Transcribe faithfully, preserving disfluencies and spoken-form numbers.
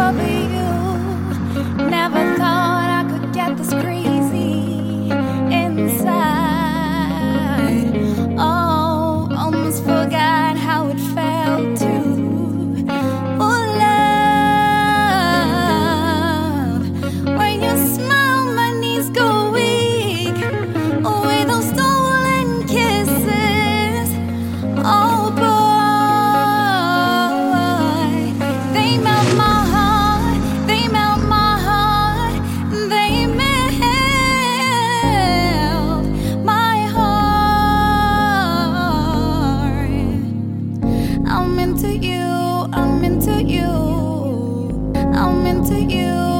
over you. Never thought I could get this crazy inside. Oh, almost forgot how it felt to. Oh, love. When you smile, my knees go weak. Away those stolen kisses. Oh, boy. They melt my heart. They melt my heart. They melt my heart. I'm into you. I'm into you. I'm into you.